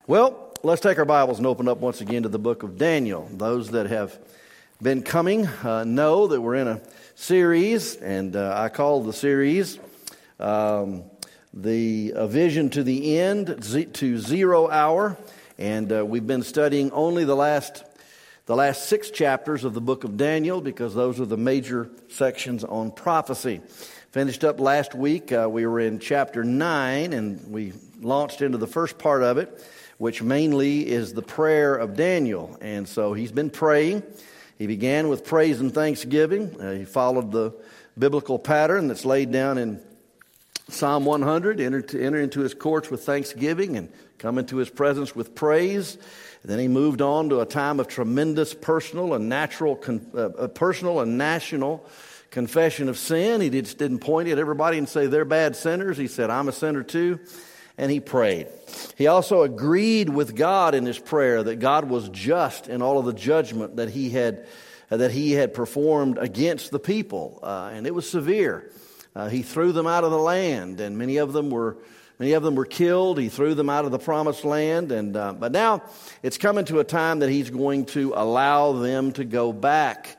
Well, let's take our Bibles and open up once again to the book of Daniel. Those that have been coming know that we're in a series, and I call the series the Vision to the End, to 0 Hour, and we've been studying only the last 6 chapters of the book of Daniel because those are the major sections on prophecy. Finished up last week. We were in chapter 9, and we launched into the first part of it, which mainly is the prayer of Daniel. And so he's been praying. He began with praise and thanksgiving. He followed the biblical pattern that's laid down in Psalm 100, enter into his courts with thanksgiving and come into his presence with praise. And then he moved on to a time of tremendous personal and national confession of sin. He just didn't point at everybody and say they're bad sinners. He said, I'm a sinner too. And he prayed. He also agreed with God in his prayer that God was just in all of the judgment that he had performed against the people, and it was severe. He threw them out of the land, and many of them were killed. He threw them out of the promised land, but now it's coming to a time that he's going to allow them to go back.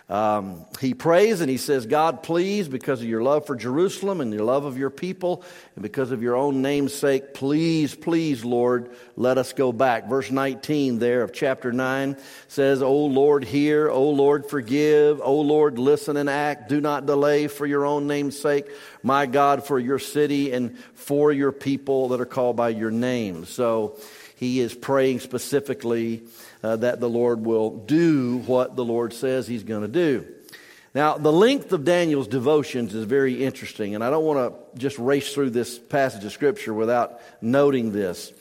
He prays and he says, God, please, because of your love for Jerusalem and your love of your people, and because of your own name's sake, please, please, Lord, let us go back. Verse 19 there of chapter 9 says, O Lord, hear, O Lord, forgive, O Lord, listen and act. Do not delay for your own name's sake, my God, for your city and for your people that are called by your name. So he is praying specifically that the Lord will do what the Lord says he's going to do. Now, the length of Daniel's devotions is very interesting, and I don't want to just race through this passage of Scripture without noting this.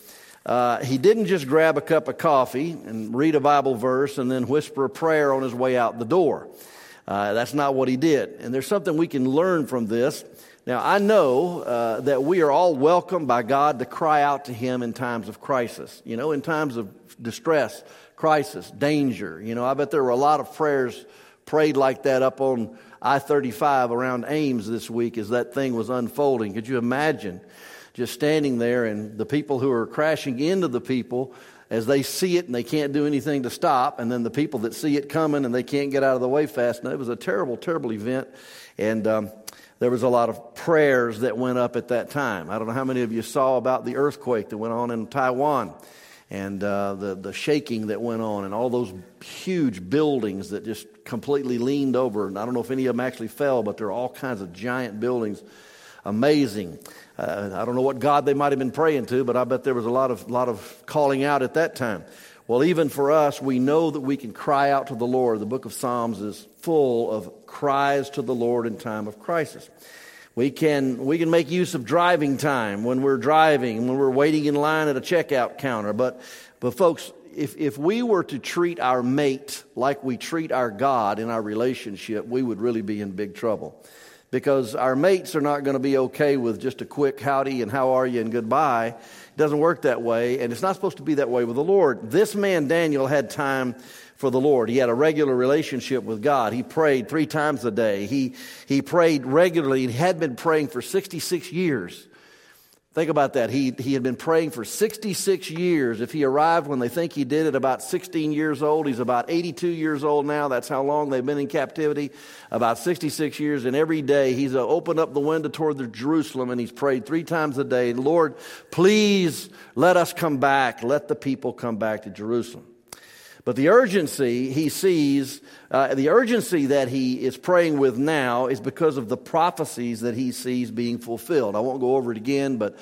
He didn't just grab a cup of coffee and read a Bible verse and then whisper a prayer on his way out the door. That's not what he did, and there's something we can learn from this. Now, I know that we are all welcomed by God to cry out to Him in times of crisis, in times of distress, crisis, danger. I bet there were a lot of prayers prayed like that up on I-35 around Ames this week as that thing was unfolding. Could you imagine just standing there and the people who are crashing into the people as they see it and they can't do anything to stop, and then the people that see it coming and they can't get out of the way fast. Now, it was a terrible, terrible event, and there was a lot of prayers that went up at that time. I don't know how many of you saw about the earthquake that went on in Taiwan and the shaking that went on and all those huge buildings that just completely leaned over. And I don't know if any of them actually fell, but there are all kinds of giant buildings. Amazing. I don't know what God they might have been praying to, but I bet there was a lot of calling out at that time. Well, even for us, we know that we can cry out to the Lord. The book of Psalms is full of cries to the Lord in time of crisis. We can make use of driving time when we're driving, when we're waiting in line at a checkout counter. But folks, if we were to treat our mate like we treat our God in our relationship, we would really be in big trouble. Because our mates are not going to be okay with just a quick howdy and how are you and goodbye. It doesn't work that way, and it's not supposed to be that way with the Lord. This man, Daniel, had time for the Lord. He had a regular relationship with God. He prayed 3 times a day. He prayed regularly, and he had been praying for 66 years. Think about that. He had been praying for 66 years. If he arrived when they think he did at about 16 years old, he's about 82 years old now. That's how long they've been in captivity, about 66 years. And every day he's opened up the window toward the Jerusalem and he's prayed 3 times a day. Lord, please let us come back. Let the people come back to Jerusalem. But the urgency he sees, the urgency that he is praying with now is because of the prophecies that he sees being fulfilled. I won't go over it again, but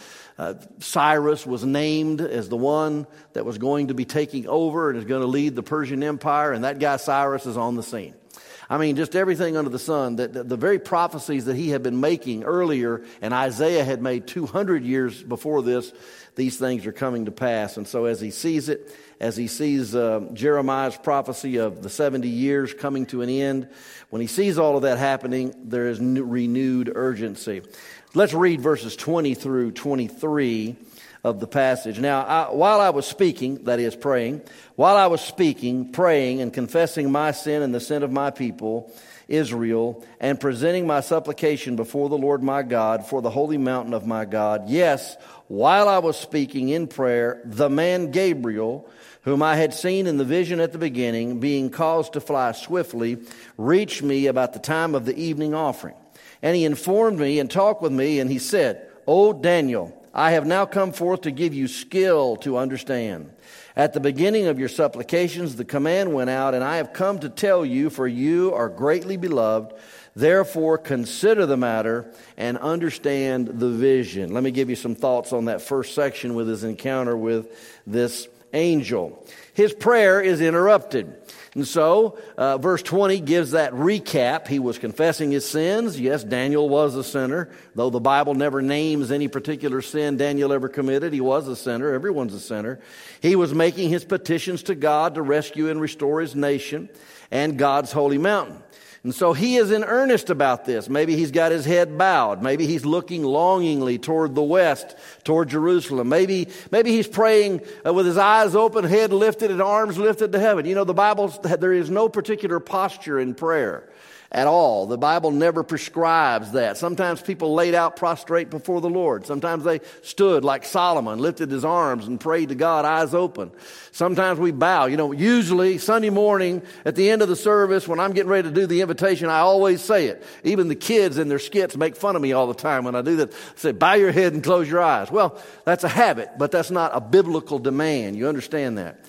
Cyrus was named as the one that was going to be taking over and is going to lead the Persian Empire, and that guy Cyrus is on the scene. I mean, just everything under the sun, the very prophecies that he had been making earlier, and Isaiah had made 200 years before this, these things are coming to pass. And so as he sees it, as he sees Jeremiah's prophecy of the 70 years coming to an end, when he sees all of that happening, there is renewed urgency. Let's read verses 20 through 23 of the passage. Now, while I was speaking, that is praying, while I was speaking, praying, and confessing my sin and the sin of my people, Israel, and presenting my supplication before the Lord my God for the holy mountain of my God, yes, while I was speaking in prayer, the man Gabriel, whom I had seen in the vision at the beginning, being caused to fly swiftly, reached me about the time of the evening offering. And he informed me and talked with me, and he said, O Daniel, I have now come forth to give you skill to understand. At the beginning of your supplications, the command went out, and I have come to tell you, for you are greatly beloved. Therefore, consider the matter and understand the vision. Let me give you some thoughts on that first section with his encounter with this angel. His prayer is interrupted. And so, verse 20 gives that recap. He was confessing his sins. Yes, Daniel was a sinner. Though the Bible never names any particular sin Daniel ever committed, he was a sinner. Everyone's a sinner. He was making his petitions to God to rescue and restore his nation and God's holy mountain. And so he is in earnest about this. Maybe he's got his head bowed. Maybe he's looking longingly toward the west, toward Jerusalem. Maybe he's praying with his eyes open, head lifted, and arms lifted to heaven. You know, the Bible, there is no particular posture in prayer at all. The Bible never prescribes that. Sometimes people laid out prostrate before the Lord. Sometimes they stood like Solomon, lifted his arms and prayed to God, eyes open. Sometimes we bow. You know, usually Sunday morning at the end of the service when I'm getting ready to do the invitation, I always say it. Even the kids in their skits make fun of me all the time when I do that. Say, bow your head and close your eyes. Well, that's a habit, but that's not a biblical demand. You understand that?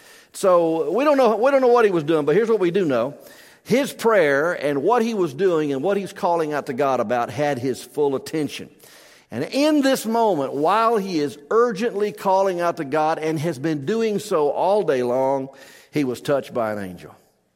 So we don't know what he was doing, but here's what we do know. His prayer and what he was doing and what he's calling out to God about had his full attention. And in this moment, while he is urgently calling out to God and has been doing so all day long, he was touched by an angel.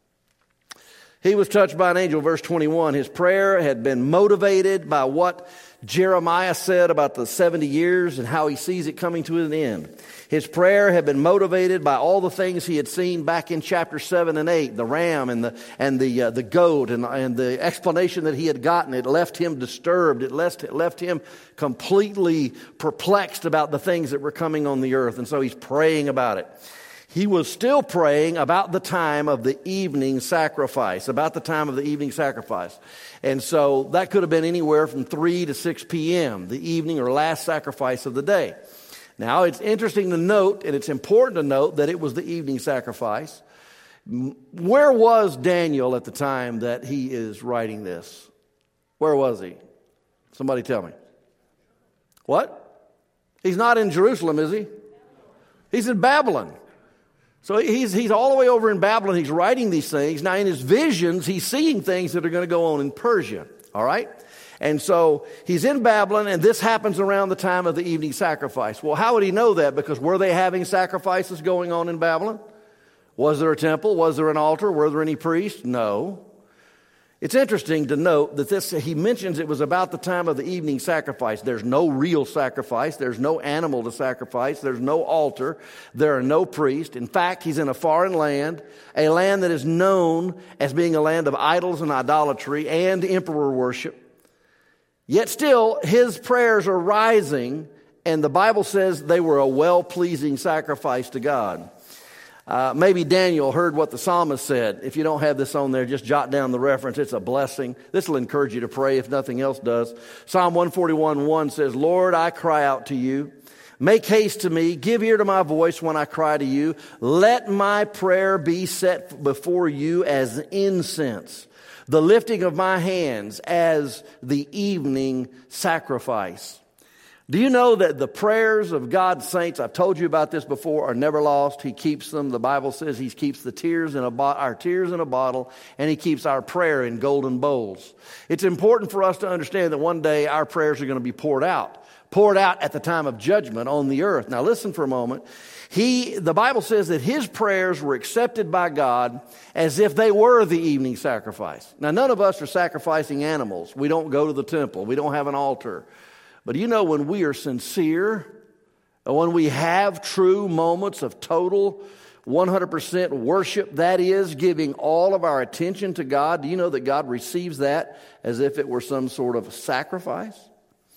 He was touched by an angel, verse 21. His prayer had been motivated by what Jeremiah said about the 70 years and how he sees it coming to an end. His prayer had been motivated by all the things he had seen back in chapter 7 and 8, the ram and the goat and the explanation that he had gotten. It left him disturbed. It left him completely perplexed about the things that were coming on the earth. And so he's praying about it. He was still praying about the time of the evening sacrifice, And so that could have been anywhere from 3 to 6 p.m., the evening or last sacrifice of the day. Now, it's interesting to note, and it's important to note, that it was the evening sacrifice. Where was Daniel at the time that he is writing this? Where was he? Somebody tell me. What? He's not in Jerusalem, is he? He's in Babylon. So he's all the way over in Babylon. He's writing these things. Now, in his visions, he's seeing things that are going to go on in Persia. All right? And so he's in Babylon, and this happens around the time of the evening sacrifice. Well, how would he know that? Because were they having sacrifices going on in Babylon? Was there a temple? Was there an altar? Were there any priests? No. It's interesting to note that he mentions it was about the time of the evening sacrifice. There's no real sacrifice. There's no animal to sacrifice. There's no altar. There are no priests. In fact, he's in a foreign land, a land that is known as being a land of idols and idolatry and emperor worship. Yet still, his prayers are rising, and the Bible says they were a well-pleasing sacrifice to God. Maybe Daniel heard what the psalmist said. If you don't have this on there, just jot down the reference. It's a blessing. This will encourage you to pray if nothing else does. Psalm 141:1 says, Lord, I cry out to you. Make haste to me. Give ear to my voice when I cry to you. Let my prayer be set before you as incense, the lifting of my hands as the evening sacrifice. Do you know that the prayers of God's saints, I've told you about this before, are never lost? He keeps them. The Bible says he keeps our tears in a bottle, and he keeps our prayer in golden bowls. It's important for us to understand that one day our prayers are going to be poured out at the time of judgment on the earth. Now listen for a moment. The Bible says that his prayers were accepted by God as if they were the evening sacrifice. Now, none of us are sacrificing animals. We don't go to the temple. We don't have an altar. But you know, when we are sincere, and when we have true moments of total 100% worship, that is, giving all of our attention to God, do you know that God receives that as if it were some sort of sacrifice?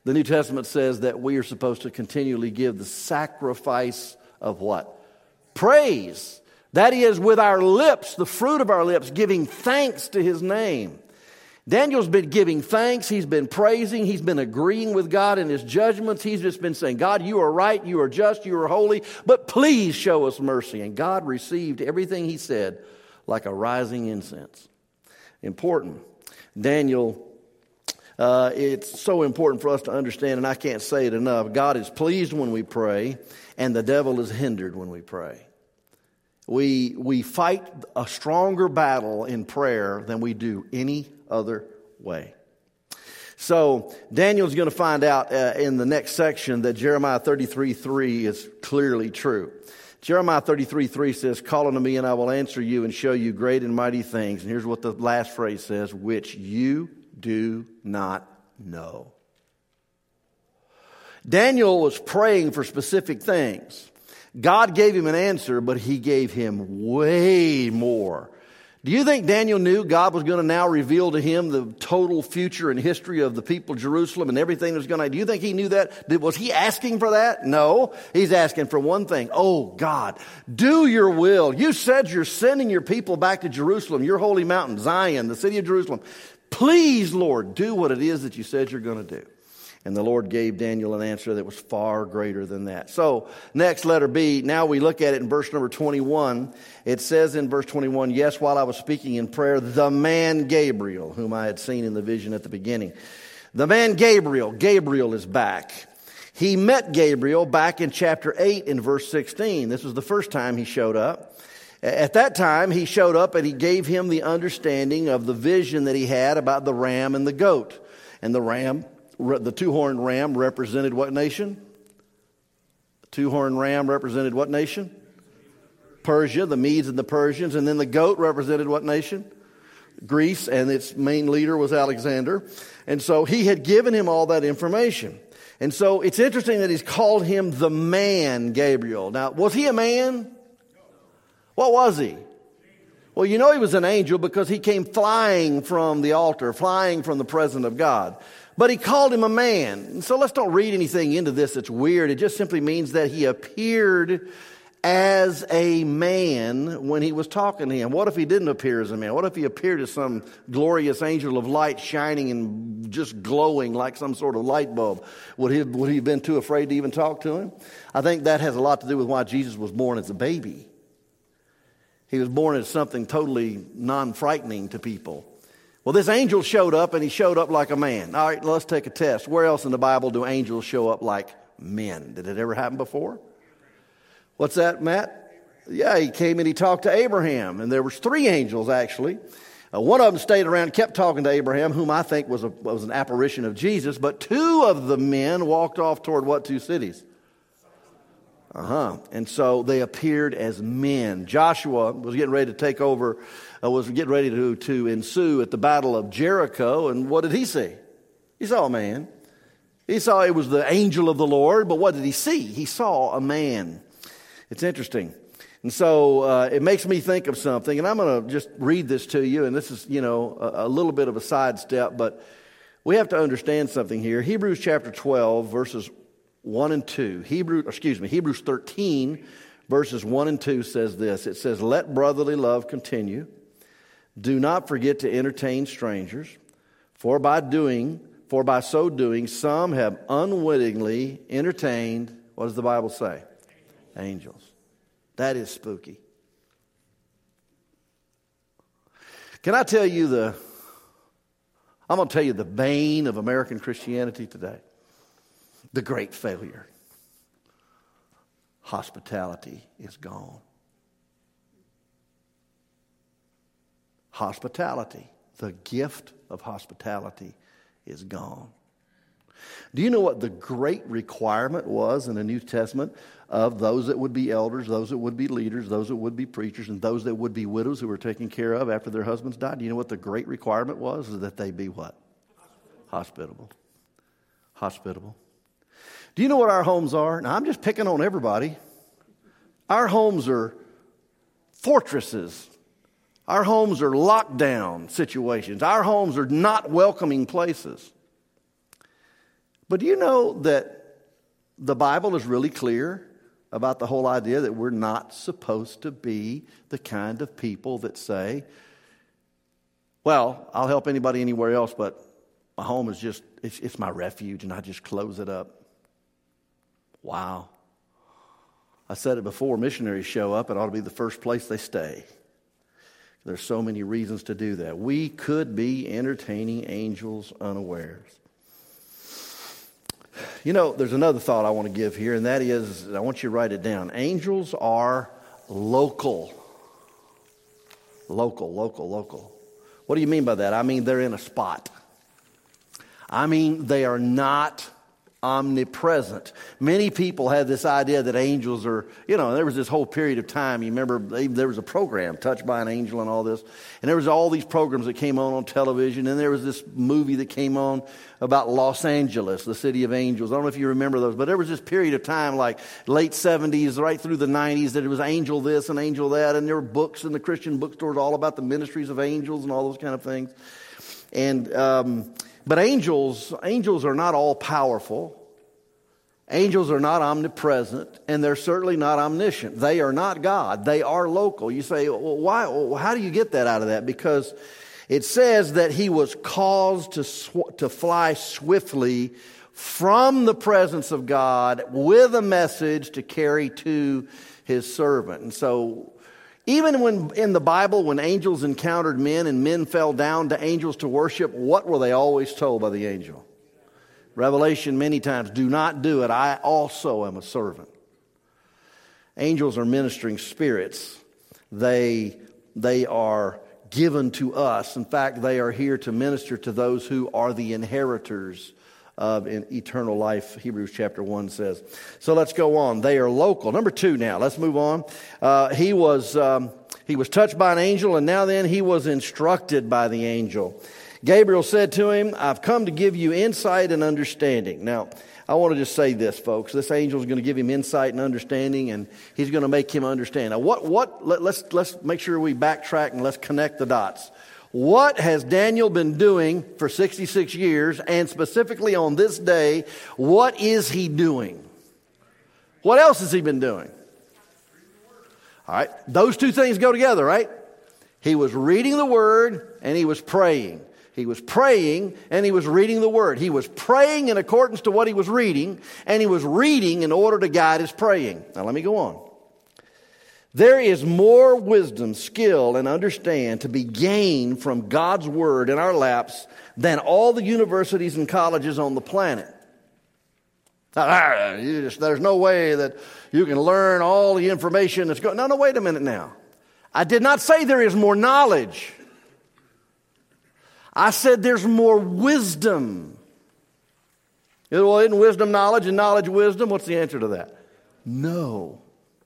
The New Testament says that we are supposed to continually give the sacrifice of what? Praise. That is, with our lips, the fruit of our lips, giving thanks to his name. Daniel's been giving thanks. He's been praising. He's been agreeing with God in his judgments. He's just been saying, God, you are right. You are just. You are holy. But please show us mercy. And God received everything he said like a rising incense. Important. Daniel, it's so important for us to understand, and I can't say it enough. God is pleased when we pray, and the devil is hindered when we pray. We fight a stronger battle in prayer than we do any other way. So Daniel's going to find out in the next section that Jeremiah 33:3 is clearly true. Jeremiah 33:3 says, call unto me and I will answer you and show you great and mighty things. And here's what the last phrase says, which you do not know. Daniel was praying for specific things. God gave him an answer, but he gave him way more. Do you think Daniel knew God was going to now reveal to him the total future and history of the people of Jerusalem and everything that was going to happen? Do you think he knew that? Was he asking for that? No. He's asking for one thing. Oh, God, do your will. You said you're sending your people back to Jerusalem, your holy mountain, Zion, the city of Jerusalem. Please, Lord, do what it is that you said you're going to do. And the Lord gave Daniel an answer that was far greater than that. So, next, letter B. Now we look at it in verse number 21. It says in verse 21, yes, while I was speaking in prayer, the man Gabriel, whom I had seen in the vision at the beginning. The man Gabriel is back. He met Gabriel back in chapter 8 in verse 16. This was the first time he showed up. At that time, he showed up and he gave him the understanding of the vision that he had about the ram and the goat. And the two-horned ram represented what nation? The two-horned ram represented what nation? Persia, the Medes and the Persians. And then the goat represented what nation? Greece, and its main leader was Alexander. And so he had given him all that information. And so it's interesting that he's called him the man Gabriel. Now, was he a man? What was he? Well, you know he was an angel because he came flying from the altar, flying from the presence of God. But he called him a man. And so let's don't read anything into this that's weird. It just simply means that he appeared as a man when he was talking to him. What if he didn't appear as a man? What if he appeared as some glorious angel of light shining and just glowing like some sort of light bulb? Would he have been too afraid to even talk to him? I think that has a lot to do with why Jesus was born as a baby. He was born as something totally non-frightening to people. Well, this angel showed up, and he showed up like a man. All right, let's take a test. Where else in the Bible do angels show up like men? Did it ever happen before? What's that, Matt? Yeah, he came and he talked to Abraham, and there was 3 angels, actually. One of them stayed around, kept talking to Abraham, whom I think was an apparition of Jesus, but 2 of the men walked off toward what 2 cities? And so they appeared as men. Joshua was getting ready to take over, was getting ready to ensue at the Battle of Jericho. And what did he see? He saw a man. He saw it was the angel of the Lord. But what did he see? He saw a man. It's interesting. And so it makes me think of something. And I'm going to just read this to you. And this is, a little bit of a sidestep. But we have to understand something here. Hebrews chapter 12, verses 1 and 2. Hebrews 13, verses 1 and 2 says this. It says, let brotherly love continue. Do not forget to entertain strangers, for by so doing, some have unwittingly entertained, what does the Bible say? Angels. That is spooky. Can I tell you I'm going to tell you the bane of American Christianity today. The great failure. Hospitality is gone. Hospitality, the gift of hospitality is gone. Do you know what the great requirement was in the New Testament of those that would be elders, those that would be leaders, those that would be preachers, and those that would be widows who were taken care of after their husbands died? Do you know what the great requirement was? Is that they be what? Hospitable. Hospitable. Do you know what our homes are? Now, I'm just picking on everybody. Our homes are fortresses. Our homes are lockdown situations. Our homes are not welcoming places. But do you know that the Bible is really clear about the whole idea that we're not supposed to be the kind of people that say, well, I'll help anybody anywhere else, but my home is just, it's my refuge, and I just close it up. Wow. I said it before, missionaries show up, it ought to be the first place they stay. There's so many reasons to do that. We could be entertaining angels unawares. You know, there's another thought I want to give here, and that is, I want you to write it down. Angels are local. Local. What do you mean by that? I mean, they're in a spot. I mean, they are not omnipresent. Many people have this idea that angels are, there was this whole period of time, you remember, there was a program, Touched by an Angel and all this, and there was all these programs that came on television, and there was this movie that came on about Los Angeles, the city of angels. I don't know if you remember those, but there was this period of time, like late 70s, right through the 90s, that it was angel this and angel that, and there were books in the Christian bookstores all about the ministries of angels and all those kind of things. And but angels are not all powerful. Angels are not omnipresent, and they're certainly not omniscient. They are not God. They are local. You say, well, why? Well, how do you get that out of that? Because it says that he was caused to fly swiftly from the presence of God with a message to carry to his servant. And so, even when in the Bible, when angels encountered men and men fell down to angels to worship, what were they always told by the angel? Revelation many times, do not do it. I also am a servant. Angels are ministering spirits. They are given to us. In fact, they are here to minister to those who are the inheritors of eternal life, Hebrews chapter 1 says. So let's go on. They are local. Number 2 now. Let's move on. He was touched by an angel, and now then he was instructed by the angel. Gabriel said to him, I've come to give you insight and understanding. Now, I want to just say this, folks. This angel is going to give him insight and understanding, and he's going to make him understand. Now, let's make sure we backtrack and let's connect the dots. What has Daniel been doing for 66 years, and specifically on this day, what is he doing? What else has he been doing? All right, those two things go together, right? He was reading the Word, and he was praying. He was praying, and he was reading the Word. He was praying in accordance to what he was reading, and he was reading in order to guide his praying. Now, let me go on. There is more wisdom, skill, and understand to be gained from God's Word in our laps than all the universities and colleges on the planet. There's no way that you can learn all the information that's going. No, wait a minute now. I did not say there is more knowledge. I said there's more wisdom. Well, isn't wisdom knowledge and knowledge wisdom? What's the answer to that? No.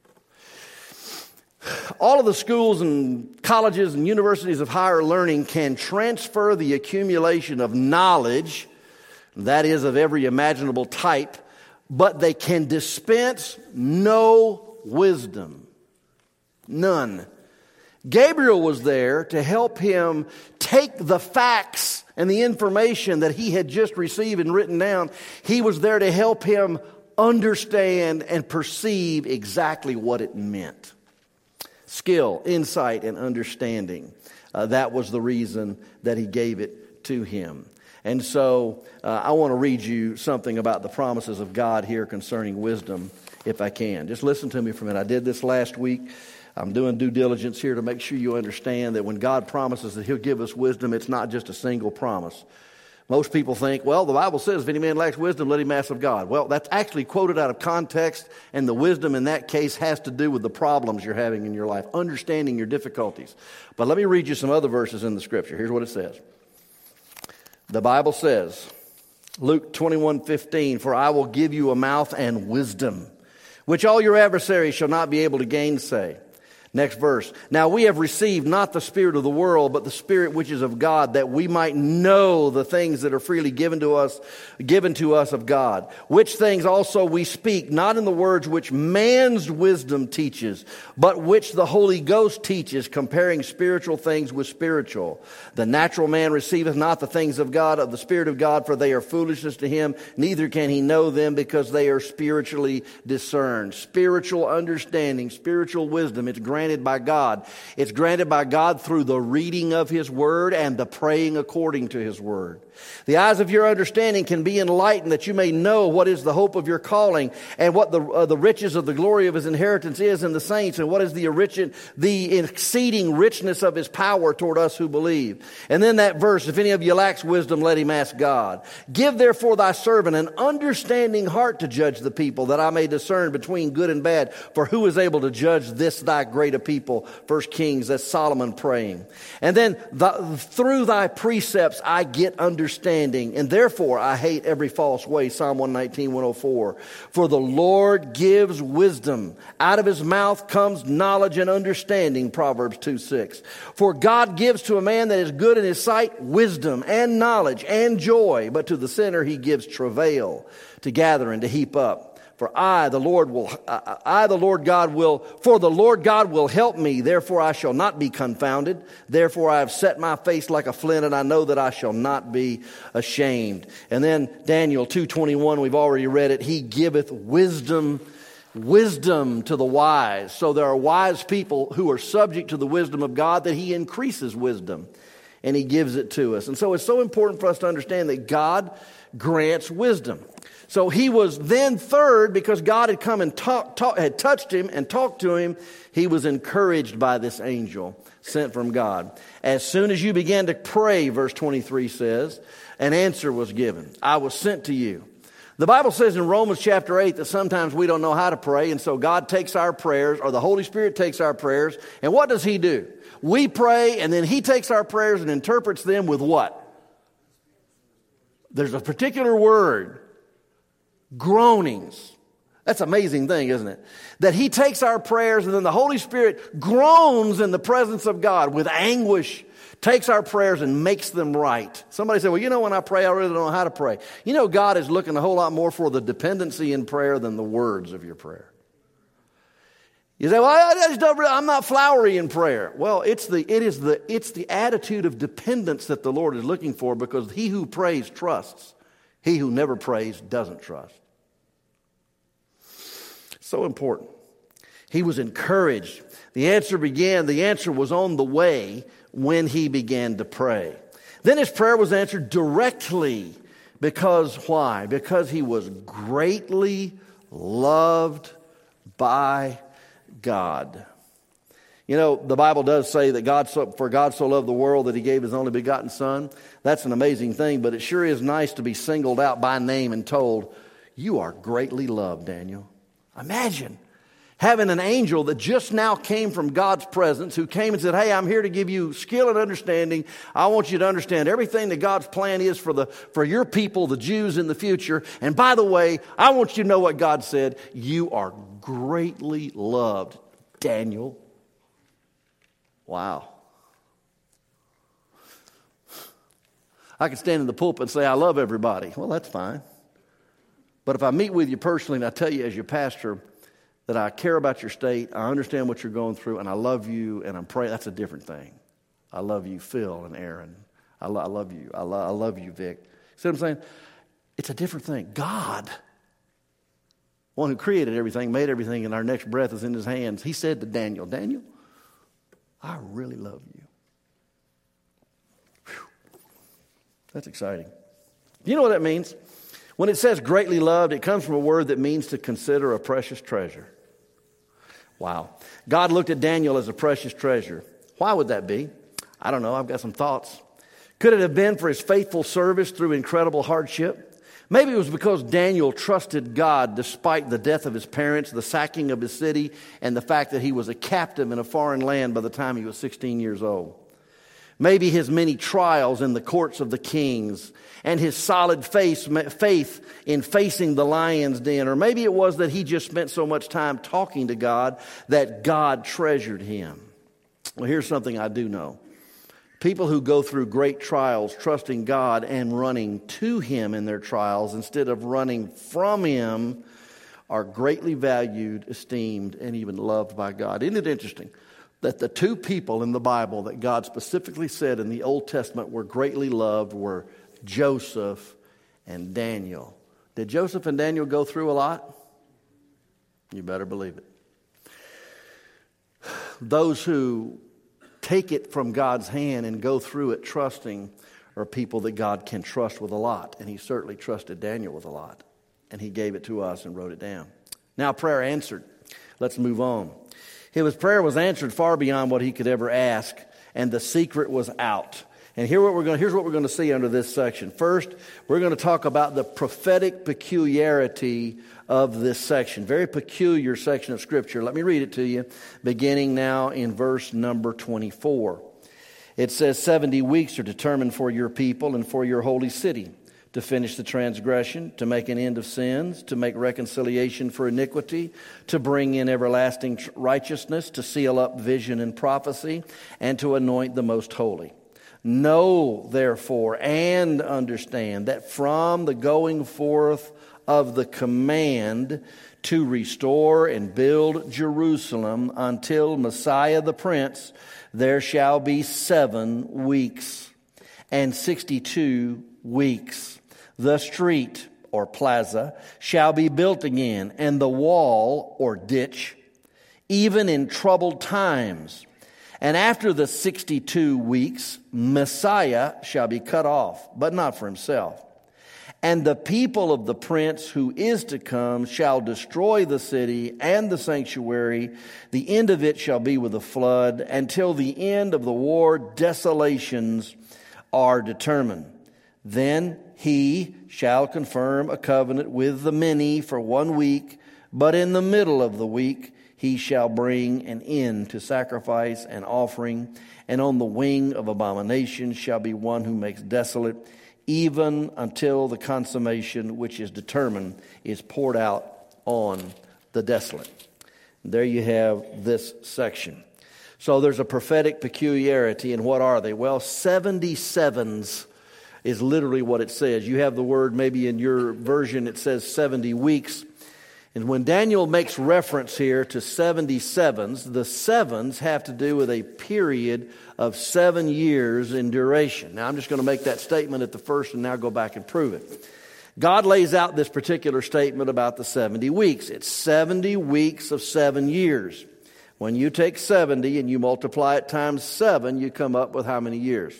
All of the schools and colleges and universities of higher learning can transfer the accumulation of knowledge, that is of every imaginable type, but they can dispense no wisdom. None. Gabriel was there to help him take the facts and the information that he had just received and written down. He was there to help him understand and perceive exactly what it meant. Skill, insight, and understanding. That was the reason that he gave it to him. And so I want to read you something about the promises of God here concerning wisdom, if I can. Just listen to me for a minute. I did this last week. I'm doing due diligence here to make sure you understand that when God promises that He'll give us wisdom, it's not just a single promise. Most people think, well, the Bible says, if any man lacks wisdom, let him ask of God. Well, that's actually quoted out of context, and the wisdom in that case has to do with the problems you're having in your life, understanding your difficulties. But let me read you some other verses in the Scripture. Here's what it says. The Bible says, Luke 21:15, for I will give you a mouth and wisdom, which all your adversaries shall not be able to gainsay. Next verse. Now we have received not the spirit of the world, but the Spirit which is of God, that we might know the things that are freely given to us of God. Which things also we speak, not in the words which man's wisdom teaches, but which the Holy Ghost teaches, comparing spiritual things with spiritual. The natural man receiveth not the things of God, of the Spirit of God, for they are foolishness to him, neither can he know them, because they are spiritually discerned. Spiritual understanding, spiritual wisdom, it's granted by God. It's granted by God through the reading of His Word and the praying according to His Word. The eyes of your understanding can be enlightened, that you may know what is the hope of your calling, and what the riches of the glory of His inheritance is in the saints, and what is the exceeding richness of His power toward us who believe. And then that verse, if any of you lacks wisdom, let him ask God. Give therefore thy servant an understanding heart to judge the people, that I may discern between good and bad. For who is able to judge this thy great a people? 1 Kings, that's Solomon praying. And then through thy precepts I get understanding, and therefore I hate every false way. Psalm 119, 104. For the Lord gives wisdom. Out of His mouth comes knowledge and understanding. Proverbs 2, 6. For God gives to a man that is good in His sight wisdom and knowledge and joy, but to the sinner He gives travail to gather and to heap up. For the Lord God will help me, therefore I shall not be confounded. Therefore I have set my face like a flint, and I know that I shall not be ashamed. And then Daniel 2:21, we've already read it. He giveth wisdom to the wise. So there are wise people who are subject to the wisdom of God, that He increases wisdom and He gives it to us. And so it's so important for us to understand that God grants wisdom. So he was then third, because God had come and had touched him and talked to him. He was encouraged by this angel sent from God. As soon as you began to pray, verse 23 says, an answer was given. I was sent to you. The Bible says in Romans chapter 8 that sometimes we don't know how to pray, and so God takes our prayers, or the Holy Spirit takes our prayers, and what does He do? We pray, and then He takes our prayers and interprets them with what? There's a particular word. Groanings. That's an amazing thing, isn't it? That He takes our prayers, and then the Holy Spirit groans in the presence of God with anguish, takes our prayers and makes them right. Somebody said, well, when I pray, I really don't know how to pray. God is looking a whole lot more for the dependency in prayer than the words of your prayer. You say, well, I'm not flowery in prayer. Well, it's the attitude of dependence that the Lord is looking for, because he who prays trusts. He who never prays doesn't trust. So important. He was encouraged. The answer was on the way when he began to pray. Then his prayer was answered directly. Because why? Because he was greatly loved by God. The Bible does say that for God so loved the world that He gave His only begotten Son. That's an amazing thing, but it sure is nice to be singled out by name and told, you are greatly loved, Daniel. Imagine having an angel that just now came from God's presence, who came and said, hey, I'm here to give you skill and understanding. I want you to understand everything that God's plan is for your people, the Jews, in the future. And by the way, I want you to know what God said. You are greatly loved, Daniel. Wow. I can stand in the pulpit and say, I love everybody. Well, that's fine. But if I meet with you personally and I tell you as your pastor that I care about your state, I understand what you're going through, and I love you, and I'm praying, that's a different thing. I love you, Phil and Aaron. I love you. I love you, Vic. See what I'm saying? It's a different thing. God, one who created everything, made everything, and our next breath is in His hands. He said to Daniel, Daniel, I really love you. Whew. That's exciting. Do you know what that means? When it says greatly loved, it comes from a word that means to consider a precious treasure. Wow. God looked at Daniel as a precious treasure. Why would that be? I don't know. I've got some thoughts. Could it have been for his faithful service through incredible hardship? Maybe it was because Daniel trusted God despite the death of his parents, the sacking of his city, and the fact that he was a captive in a foreign land by the time he was 16 years old. Maybe his many trials in the courts of the kings and his solid faith in facing the lion's den. Or maybe it was that he just spent so much time talking to God that God treasured him. Well, here's something I do know. People who go through great trials, trusting God and running to him in their trials instead of running from him, are greatly valued, esteemed, and even loved by God. Isn't it interesting that the two people in the Bible that God specifically said in the Old Testament were greatly loved were Joseph and Daniel? Did Joseph and Daniel go through a lot? You better believe it. Those who take it from God's hand and go through it trusting are people that God can trust with a lot. And he certainly trusted Daniel with a lot. And he gave it to us and wrote it down. Now, prayer answered. Let's move on. His prayer was answered far beyond what he could ever ask, and the secret was out. And here's what we're going to see under this section. First, we're going to talk about the prophetic peculiarity of this section. Very peculiar section of Scripture. Let me read it to you, beginning now in verse number 24. It says, 70 weeks are determined for your people and for your holy city, to finish the transgression, to make an end of sins, to make reconciliation for iniquity, to bring in everlasting righteousness, to seal up vision and prophecy, and to anoint the most holy. Know, therefore, and understand that from the going forth of the command to restore and build Jerusalem until Messiah the Prince, there shall be 7 weeks and 62 weeks. The street, or plaza, shall be built again, and the wall, or ditch, even in troubled times. And after the 62 weeks, Messiah shall be cut off, but not for himself. And the people of the prince who is to come shall destroy the city and the sanctuary. The end of it shall be with a flood. Until the end of the war, desolations are determined. Then he shall confirm a covenant with the many for 1 week, but in the middle of the week he shall bring an end to sacrifice and offering, and on the wing of abomination shall be one who makes desolate, even until the consummation which is determined is poured out on the desolate. There you have this section. So there's a prophetic peculiarity, and what are they? Well, 77s is literally what it says. You have the word, maybe in your version it says 70 weeks. And when Daniel makes reference here to 77s, the sevens have to do with a period of 7 years in duration. Now I'm just going to make that statement at the first and now go back and prove it. God lays out this particular statement about the 70 weeks. It's 70 weeks of 7 years. When you take 70 and you multiply it times 7, you come up with how many years?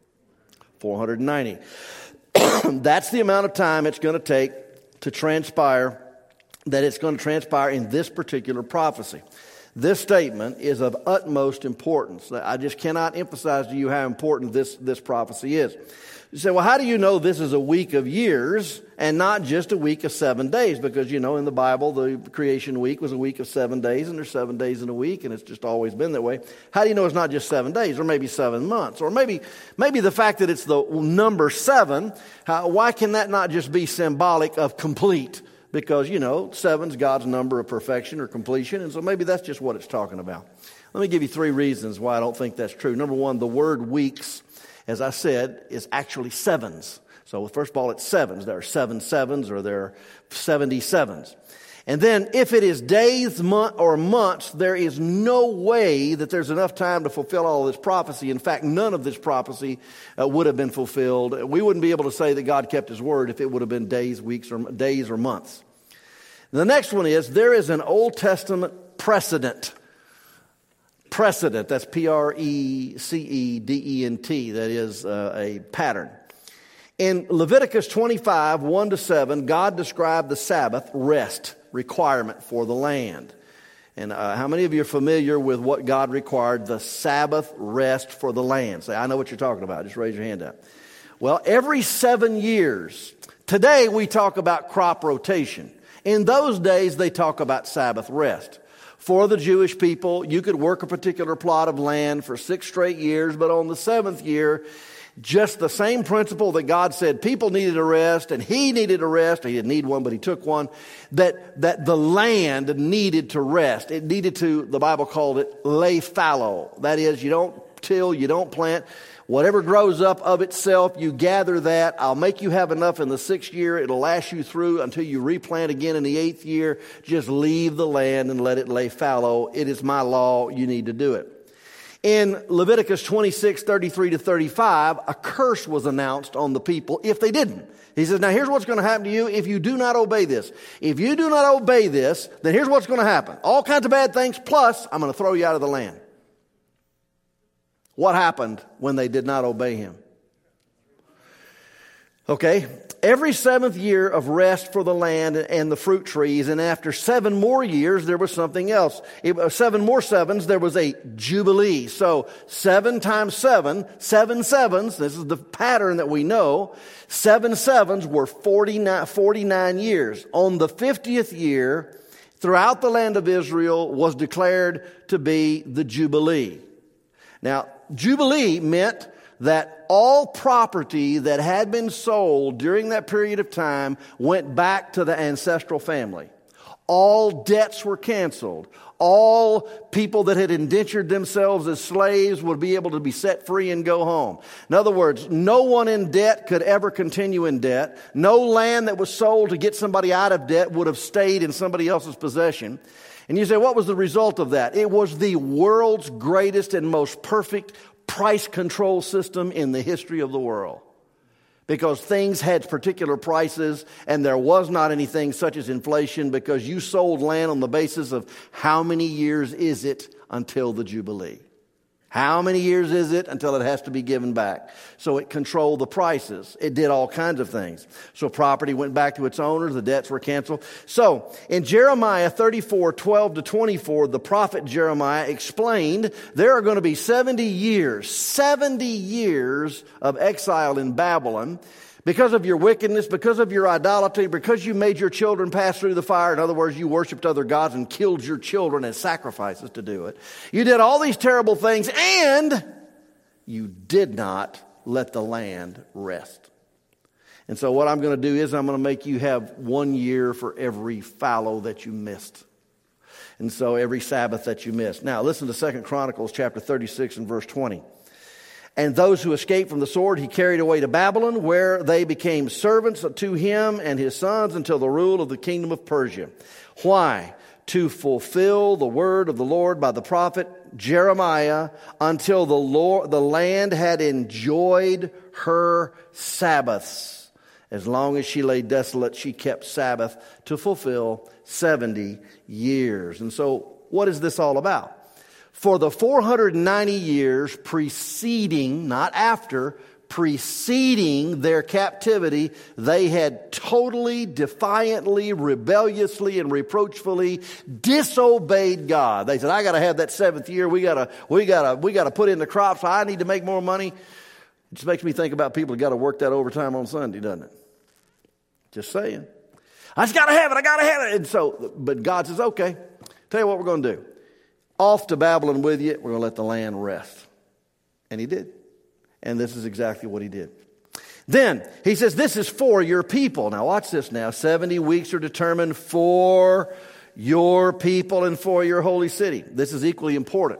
490. That's the amount of time it's going to take to transpire, that it's going to transpire in this particular prophecy. This statement is of utmost importance. I just cannot emphasize to you how important this prophecy is. You say, well, how do you know this is a week of years and not just a week of 7 days? Because, you know, in the Bible, the creation week was a week of 7 days, and there's 7 days in a week, and it's just always been that way. How do you know it's not just 7 days, or maybe 7 months? Or maybe the fact that it's the number 7, why can that not just be symbolic of complete? Because, you know, 7's God's number of perfection or completion, and so maybe that's just what it's talking about. Let me give you 3 reasons why I don't think that's true. Number 1, the word weeks, as I said, is actually 7s. So first of all, it's 7s. There are 7 sevens, or there are 77s. And then if it is days, or months, there is no way that there's enough time to fulfill all this prophecy. In fact, none of this prophecy would have been fulfilled. We wouldn't be able to say that God kept his word if it would have been days, weeks, or days or months. The next one is there is an Old Testament precedent. Precedent, that's Precedent. That is a pattern. In Leviticus 25, 1-7, God described the Sabbath rest requirement for the land. And how many of you are familiar with what God required, the Sabbath rest for the land? Say, I know what you're talking about. Just raise your hand up. Well, every 7 years, today we talk about crop rotation. In those days, they talk about Sabbath rest. for the Jewish people. You could work a particular plot of land for 6 straight years, but on the 7th year, just the same principle that God said people needed a rest and he needed a rest. He didn't need one, but he took one. That the land needed to rest. It needed to, the Bible called it, lay fallow. That is, you don't till, you don't plant. Whatever grows up of itself, you gather that. I'll make you have enough in the 6th year. It'll last you through until you replant again in the 8th year. Just leave the land and let it lay fallow. It is my law. You need to do it. In Leviticus 26:33-35, a curse was announced on the people if they didn't. He says, now here's what's going to happen to you if you do not obey this. If you do not obey this, then here's what's going to happen. All kinds of bad things, plus I'm going to throw you out of the land. What happened when they did not obey him? Okay, every 7th year of rest for the land and the fruit trees, and after 7 more years, there was something else. 7 more sevens, there was a jubilee. So 7 times 7, 7 sevens, this is the pattern that we know. 7 sevens were 49 years. On the 50th year, throughout the land of Israel was declared to be the jubilee. Now, jubilee meant that all property that had been sold during that period of time went back to the ancestral family. All debts were canceled. All people that had indentured themselves as slaves would be able to be set free and go home. In other words, no one in debt could ever continue in debt. No land that was sold to get somebody out of debt would have stayed in somebody else's possession. And you say, what was the result of that? It was the world's greatest and most perfect price control system in the history of the world. Because things had particular prices and there was not anything such as inflation because you sold land on the basis of how many years is it until the Jubilee. How many years is it until it has to be given back? So it controlled the prices. It did all kinds of things. So property went back to its owners. The debts were canceled. So in Jeremiah 34:12-24, the prophet Jeremiah explained there are going to be 70 years of exile in Babylon. Because of your wickedness, because of your idolatry, because you made your children pass through the fire. In other words, you worshiped other gods and killed your children as sacrifices to do it. You did all these terrible things and you did not let the land rest. And so what I'm going to do is I'm going to make you have 1 year for every fallow that you missed. And so every Sabbath that you missed. Now listen to 2 Chronicles chapter 36 and verse 20. And those who escaped from the sword he carried away to Babylon, where they became servants to him and his sons until the rule of the kingdom of Persia. Why? To fulfill the word of the Lord by the prophet Jeremiah, until the land had enjoyed her Sabbaths. As long as she lay desolate, she kept Sabbath to fulfill 70 years. And so what is this all about? For the 490 years preceding, not after, preceding their captivity, they had totally, defiantly, rebelliously, and reproachfully disobeyed God. They said, I got to have that 7th year. We got to put in the crops. I need to make more money. It just makes me think about people who got to work that overtime on Sunday, doesn't it? Just saying. I just got to have it. I got to have it. And so, but God says, okay, tell you what we're going to do. Off to Babylon with you. We're going to let the land rest. And he did. And this is exactly what he did. Then he says, this is for your people. Now watch this now. 70 weeks are determined for your people and for your holy city. This is equally important.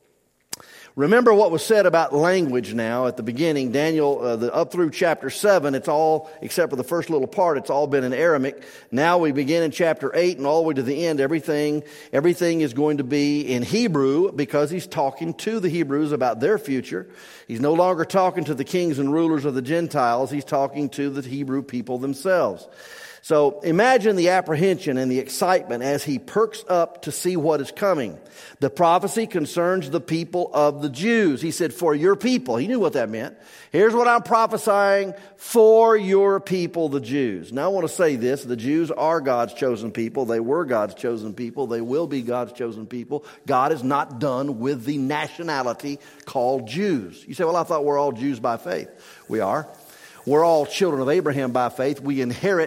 Remember what was said about language now at the beginning. Daniel, up through chapter 7, it's all, except for the first little part, it's all been in Aramaic. Now we begin in chapter 8 and all the way to the end. Everything is going to be in Hebrew because he's talking to the Hebrews about their future. He's no longer talking to the kings and rulers of the Gentiles. He's talking to the Hebrew people themselves. So imagine the apprehension and the excitement as he perks up to see what is coming. The prophecy concerns the people of the Jews. He said, for your people. He knew what that meant. Here's what I'm prophesying for your people, the Jews. Now I want to say this. The Jews are God's chosen people. They were God's chosen people. They will be God's chosen people. God is not done with the nationality called Jews. You say, well, I thought we're all Jews by faith. We are. We're all children of Abraham by faith. We inherit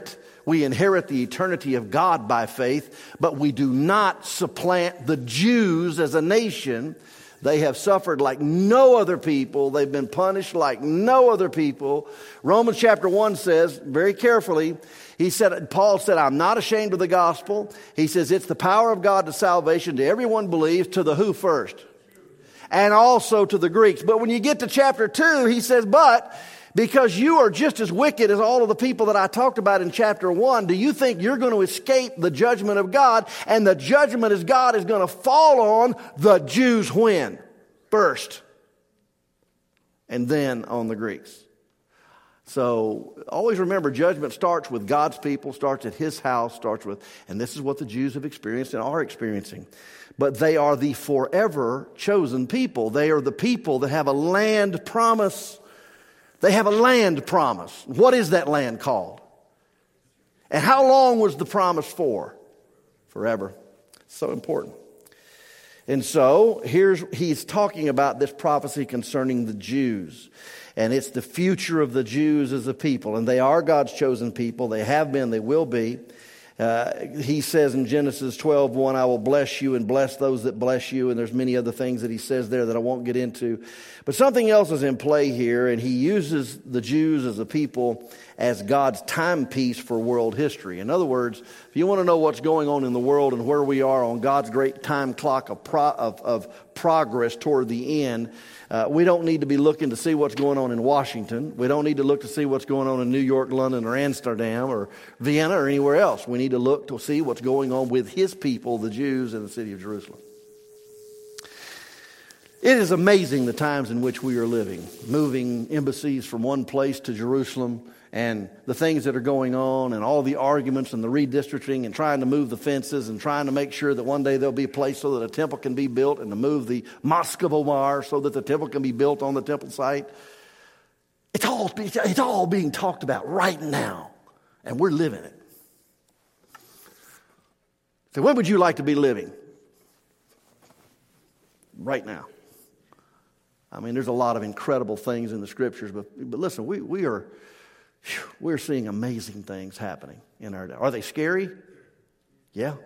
We inherit the eternity of God by faith, but we do not supplant the Jews as a nation. They have suffered like no other people. They've been punished like no other people. Romans chapter 1 says, very carefully, Paul said, I'm not ashamed of the gospel. He says, it's the power of God to salvation to everyone believes, to the who first? And also to the Greeks. But when you get to chapter 2, he says, but because you are just as wicked as all of the people that I talked about in chapter 1, do you think you're going to escape the judgment of God? And the judgment of God is going to fall on the Jews when? First. And then on the Greeks. So always remember, judgment starts with God's people, starts at His house, and this is what the Jews have experienced and are experiencing. But they are the forever chosen people. They are the people that have a land promise. They have a land promise. What is that land called? And how long was the promise for? Forever. So important. And so he's talking about this prophecy concerning the Jews. And it's the future of the Jews as a people. And they are God's chosen people. They have been, they will be. He says in Genesis 12:1, I will bless you and bless those that bless you. And there's many other things that he says there that I won't get into. But something else is in play here, and he uses the Jews as a people as God's timepiece for world history. In other words, if you want to know what's going on in the world and where we are on God's great time clock of progress toward the end, we don't need to be looking to see what's going on in Washington. We don't need to look to see what's going on in New York, London, or Amsterdam, or Vienna, or anywhere else. We need to look to see what's going on with His people, the Jews, in the city of Jerusalem. It is amazing the times in which we are living, moving embassies from one place to Jerusalem, and the things that are going on, and all the arguments and the redistricting, and trying to move the fences, and trying to make sure that one day there'll be a place so that a temple can be built, and to move the Mosque of Omar so that the temple can be built on the temple site. It's all being talked about right now, and we're living it. So when would you like to be living? Right now. I mean, there's a lot of incredible things in the scriptures, but listen, we're seeing amazing things happening in our day. Are they scary? Yeah.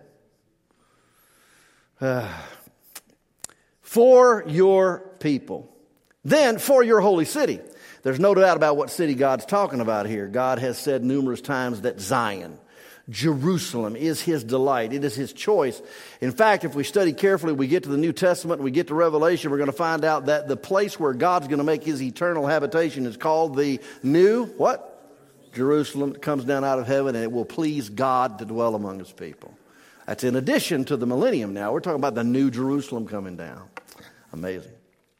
For your people. Then for your holy city. There's no doubt about what city God's talking about here. God has said numerous times that Zion, Jerusalem, is His delight. It is His choice. In fact, if we study carefully, we get to the New Testament and we get to Revelation, we're going to find out that the place where God's going to make His eternal habitation is called the New, what? Jerusalem. It comes down out of heaven, and it will please God to dwell among His people. That's in addition to the millennium now. We're talking about the New Jerusalem coming down. Amazing.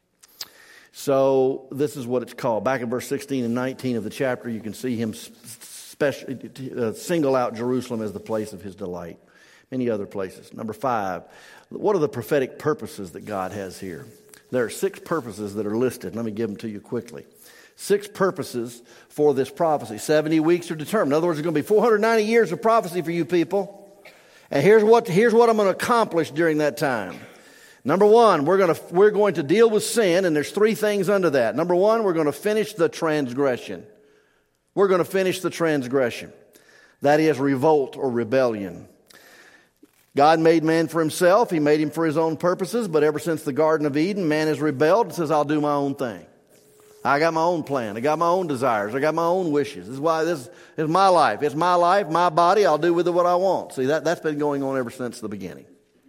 So this is what it's called. Back in verse 16 and 19 of the chapter, you can see him single out Jerusalem as the place of His delight. Many other places. Number 5, what are the prophetic purposes that God has here? There are 6 purposes that are listed. Let me give them to you quickly. 6 purposes for this prophecy. 70 weeks are determined. In other words, there's going to be 490 years of prophecy for you people. And here's what I'm going to accomplish during that time. Number 1, we're going to deal with sin, and there's 3 things under that. Number 1, we're going to finish the transgression. We're going to finish the transgression. That is revolt or rebellion. God made man for Himself. He made him for His own purposes. But ever since the Garden of Eden, man has rebelled and says, I'll do my own thing. I got my own plan. I got my own desires. I got my own wishes. This is why this is my life. It's my life, my body. I'll do with it what I want. See, that's been going on ever since the beginning.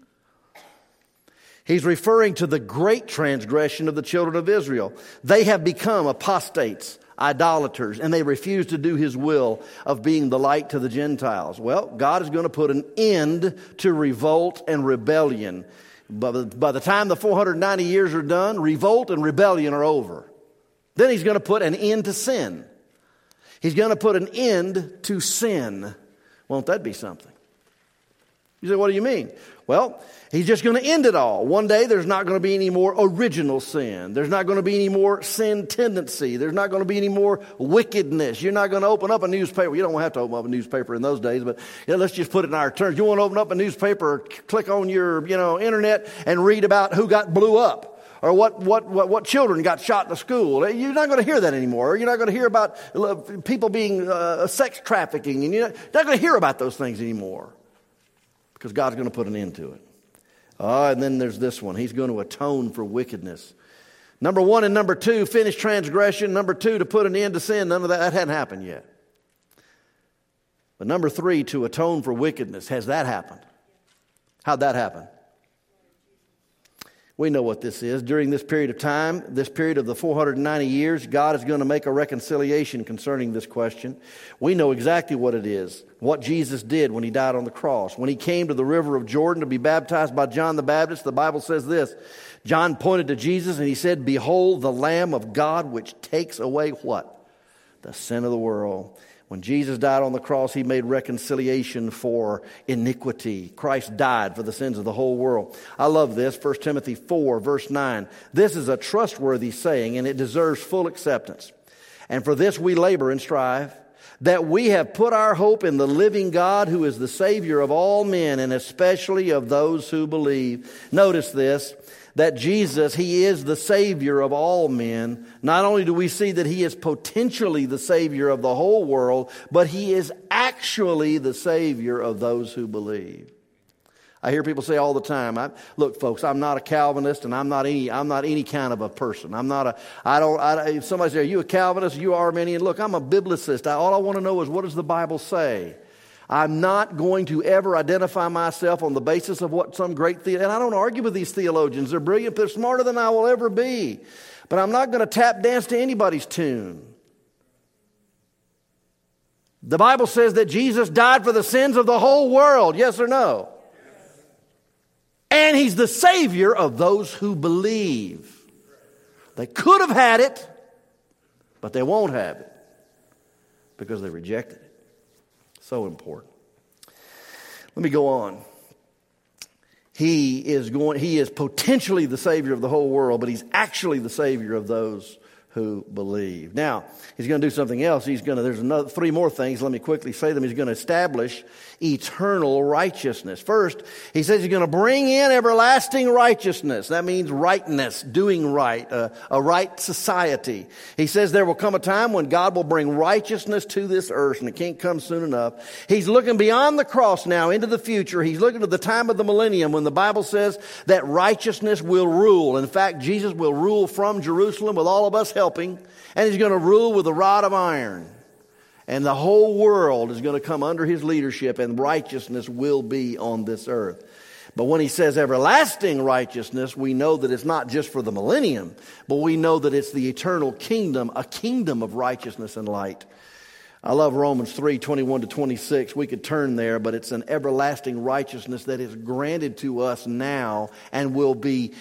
He's referring to the great transgression of the children of Israel. They have become apostates, idolaters, and they refuse to do His will of being the light to the Gentiles. Well, God is going to put an end to revolt and rebellion. But by the time the 490 years are done, revolt and rebellion are over. Then He's going to put an end to sin. He's going to put an end to sin. Won't that be something? You say, what do you mean? Well, He's just going to end it all. One day there's not going to be any more original sin. There's not going to be any more sin tendency. There's not going to be any more wickedness. You're not going to open up a newspaper. You don't have to open up a newspaper in those days, but let's just put it in our terms. You want to open up a newspaper or click on your internet and read about who got blew up, or what children got shot in a school. You're not going to hear that anymore. You're not going to hear about people being sex trafficking, and you're not going to hear about those things anymore because God's going to put an end to it. And then there's this one. He's going to atone for wickedness. Number 1 and number 2, finish transgression. Number 2, to put an end to sin. None of that hadn't happened yet. But number 3, to atone for wickedness. Has that happened? How'd that happen? We know what this is. During this period of time, this period of the 490 years, God is going to make a reconciliation concerning this question. We know exactly what it is, what Jesus did when he died on the cross. When he came to the river of Jordan to be baptized by John the Baptist, the Bible says this. John pointed to Jesus and he said, "Behold the Lamb of God which takes away" what? The sin of the world. When Jesus died on the cross, he made reconciliation for iniquity. Christ died for the sins of the whole world. I love this. 1 Timothy 4, verse 9. This is a trustworthy saying, and it deserves full acceptance. And for this we labor and strive, that we have put our hope in the living God, who is the Savior of all men, and especially of those who believe. Notice this, that Jesus, he is the Savior of all men. Not only do we see that he is potentially the Savior of the whole world, but he is actually the Savior of those who believe. I hear people say all the time, look folks, I'm not a Calvinist and I'm not any kind of a person. If somebody says, "Are you a Calvinist? Are you Arminian?" Look, I'm a biblicist. All I want to know is, what does the Bible say? I'm not going to ever identify myself on the basis of what some great and I don't argue with these theologians. They're brilliant. They're smarter than I will ever be. But I'm not going to tap dance to anybody's tune. The Bible says that Jesus died for the sins of the whole world. Yes or no? Yes. And he's the Savior of those who believe. They could have had it, but they won't have it because they rejected it. So important. Let me go on. He is potentially the Savior of the whole world, but he's actually the Savior of those who believe. Now, he's going to do something else. There's 3 more things. Let me quickly say them. He's going to establish eternal righteousness. First, he says he's going to bring in everlasting righteousness. That means rightness, doing right, a right society. He says there will come a time when God will bring righteousness to this earth, and it can't come soon enough. He's looking beyond the cross now into the future. He's looking to the time of the millennium when the Bible says that righteousness will rule. In fact, Jesus will rule from Jerusalem with all of us helping, and he's going to rule with a rod of iron. And the whole world is going to come under his leadership, and righteousness will be on this earth. But when he says everlasting righteousness, we know that it's not just for the millennium, but we know that it's the eternal kingdom, a kingdom of righteousness and light. I love Romans 3, 21 to 26. We could turn there, but it's an everlasting righteousness that is granted to us now and will be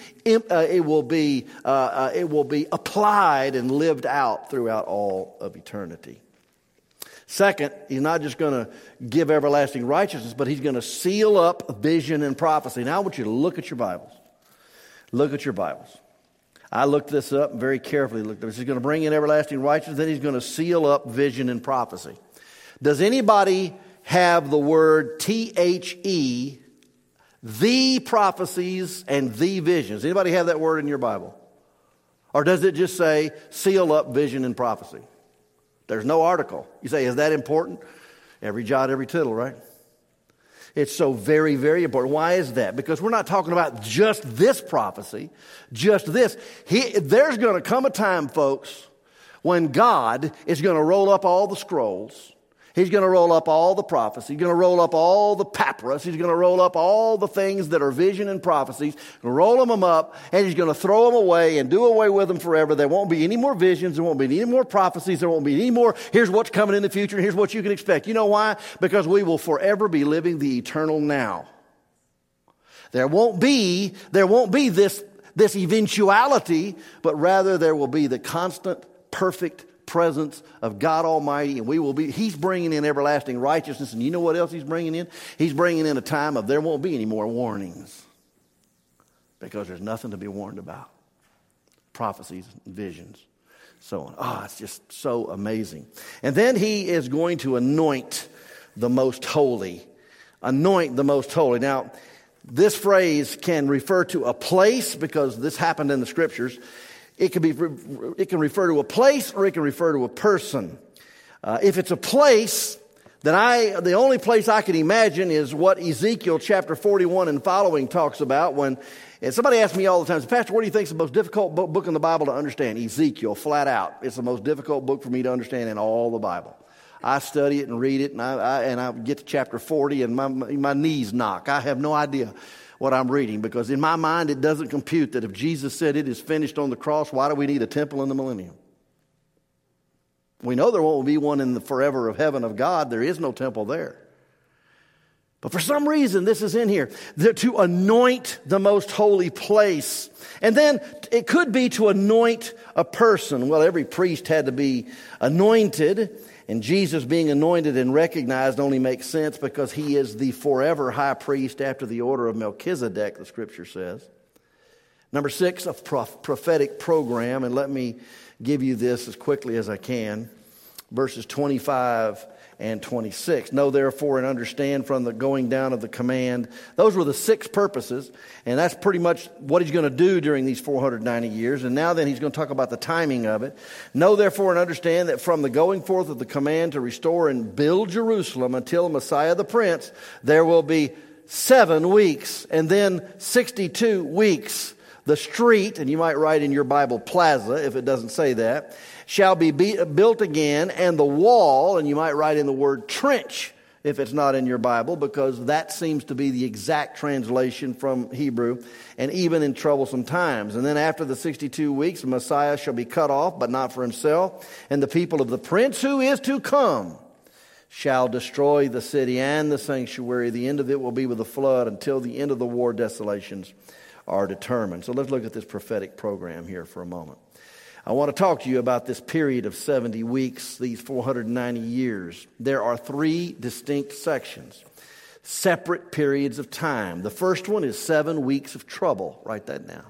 applied and lived out throughout all of eternity. Second, he's not just going to give everlasting righteousness, but he's going to seal up vision and prophecy. Now I want you to look at your Bibles. Look at your Bibles. I looked this up very carefully. He's going to bring in everlasting righteousness, then he's going to seal up vision and prophecy. Does anybody have the word THE, the prophecies and the visions? Anybody have that word in your Bible? Or does it just say seal up vision and prophecy? There's no article. You say, is that important? Every jot, every tittle, right? It's so very, very important. Why is that? Because we're not talking about just this prophecy, just this. There's going to come a time, folks, when God is going to roll up all the scrolls. He's going to roll up all the prophecy. He's going to roll up all the papyrus. He's going to roll up all the things that are vision and prophecies. Roll them up, and he's going to throw them away and do away with them forever. There won't be any more visions. There won't be any more prophecies. There won't be any more, here's what's coming in the future, and here's what you can expect. You know why? Because we will forever be living the eternal now. There won't be this eventuality, but rather there will be the constant, perfect presence of God Almighty, and he's bringing in everlasting righteousness. And you know what else he's bringing in? He's bringing in a time of there won't be any more warnings, because there's nothing to be warned about. Prophecies and visions, so on. It's just so amazing. And then he is going to anoint the most holy. Anoint the most holy. Now, This phrase can refer to a place because this happened in the scriptures. It can refer to a place or it can refer to a person. If it's a place, then the only place I can imagine is what Ezekiel chapter 41 and following talks about and somebody asks me all the time, Pastor, what do you think is the most difficult book in the Bible to understand? Ezekiel, flat out. It's the most difficult book for me to understand in all the Bible. I study it and read it, and I get to chapter 40, and my knees knock. I have no idea what I'm reading, because in my mind it doesn't compute that if Jesus said it is finished on the cross, why do we need a temple in the millennium? We know there won't be one in the forever of heaven of God. There is no temple there. But for some reason, this is in here. To anoint the most holy place. And then it could be to anoint a person. Well, every priest had to be anointed. And Jesus being anointed and recognized only makes sense because he is the forever high priest after the order of Melchizedek, the scripture says. Number 6, a prophetic program. And let me give you this as quickly as I can. Verses 25 and 26. Know therefore and understand from the going down of the command. Those were the 6 purposes. And that's pretty much what he's going to do during these 490 years. And now then he's going to talk about the timing of it. Know therefore and understand that from the going forth of the command to restore and build Jerusalem until Messiah the Prince, there will be 7 weeks and then 62 weeks. The street, and you might write in your Bible plaza if it doesn't say that, shall be built again, and the wall, and you might write in the word trench if it's not in your Bible, because that seems to be the exact translation from Hebrew, and even in troublesome times. And then after the 62 weeks, the Messiah shall be cut off, but not for himself, and the people of the Prince who is to come shall destroy the city and the sanctuary. The end of it will be with a flood until the end of the war desolations are determined. So let's look at this prophetic program here for a moment. I want to talk to you about this period of 70 weeks, these 490 years. There are 3 distinct sections, separate periods of time. The first one is 7 weeks of trouble. Write that down.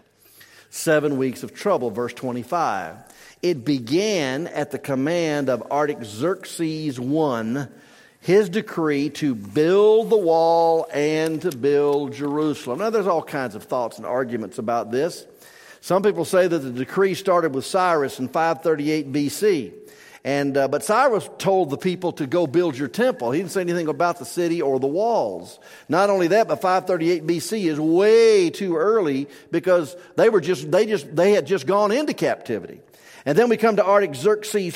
7 weeks of trouble, verse 25. It began at the command of Artaxerxes I, his decree to build the wall and to build Jerusalem. Now, there's all kinds of thoughts and arguments about this. Some people say that the decree started with Cyrus in 538 BC. But Cyrus told the people to go build your temple. He didn't say anything about the city or the walls. Not only that, but 538 BC is way too early because they had just gone into captivity. And then we come to Artaxerxes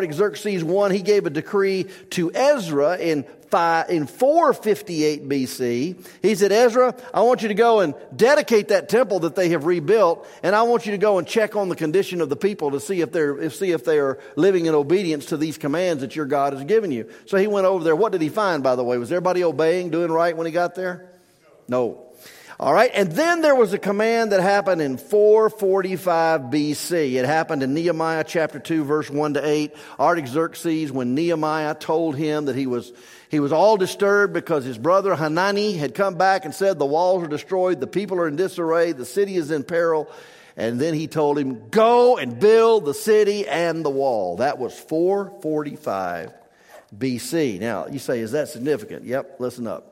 I. He gave a decree to Ezra in 458 BC. He said, Ezra, I want you to go and dedicate that temple that they have rebuilt, and I want you to go and check on the condition of the people to see if they are living in obedience to these commands that your God has given you. So he went over there. What did he find, by the way? Was everybody obeying, doing right when he got there? No. All right, and then there was a command that happened in 445 BC. It happened in Nehemiah chapter 2, verse 1 to 8. Artaxerxes, when Nehemiah told him that he was all disturbed because his brother Hanani had come back and said the walls are destroyed, the people are in disarray, the city is in peril. And then he told him, go and build the city and the wall. That was 445 BC. Now, you say, is that significant? Yep, listen up.